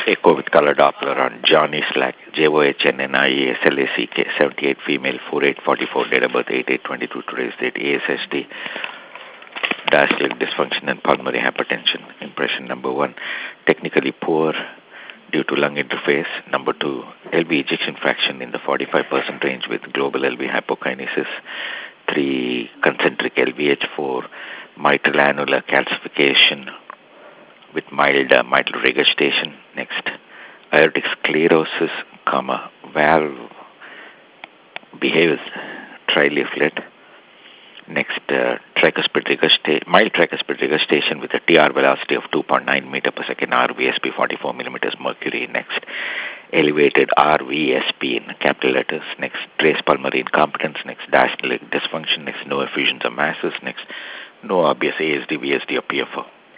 Echo with color Doppler on Johnny Slack, JOHNNIESLACK, 78 female, 4844, date of birth 8822, today's date, ASSD, diastolic dysfunction and pulmonary hypertension. Impression number 1, technically poor due to lung interface. Number 2, LV ejection fraction in the 45% range with global LV hypokinesis. 3, concentric LVH. 4, mitral annular calcification with mild mitral regurgitation. Next, aortic sclerosis, valve behaves trileaflet. Next, mild tricuspid regurgitation with a TR velocity of 2.9 meter per second, RVSP 44 millimeters mercury. Next, elevated RVSP in capital letters. Next, trace pulmonary incompetence. Next, diastolic dysfunction. Next, no effusions or masses. Next, no obvious ASD, VSD or PFO.